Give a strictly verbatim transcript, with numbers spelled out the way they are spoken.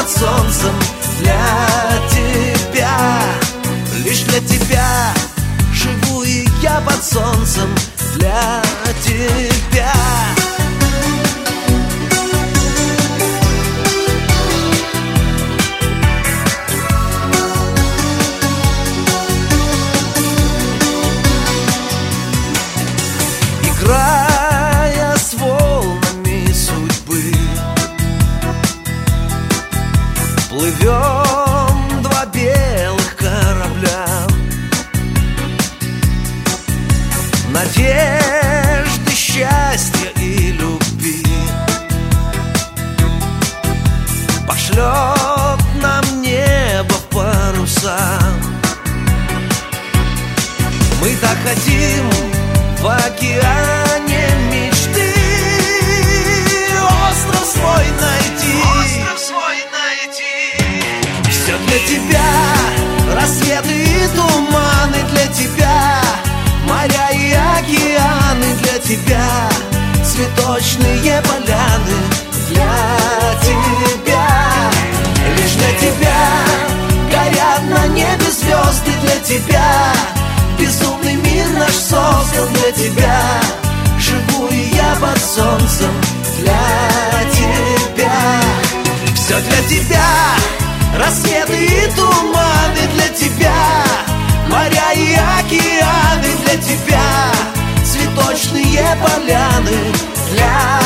под солнцем для тебя. Лишь для тебя живу и я под солнцем для тебя. Играя с волнами судьбы, плывем два белых корабля. Надежды, счастья и любви пошлет нам небо в паруса. Мы так хотим в океане мечты остров свой найти. Остров свой найти. Все для тебя, рассветы и туманы для тебя, моря и океаны для тебя, цветочные поляны для тебя. Лишь для тебя горят на небе звезды для тебя. Безумный мир наш создан для тебя. Живу и я под солнцем для тебя. Все для тебя, рассветы и туманы для тебя, моря и океаны для тебя, цветочные поляны для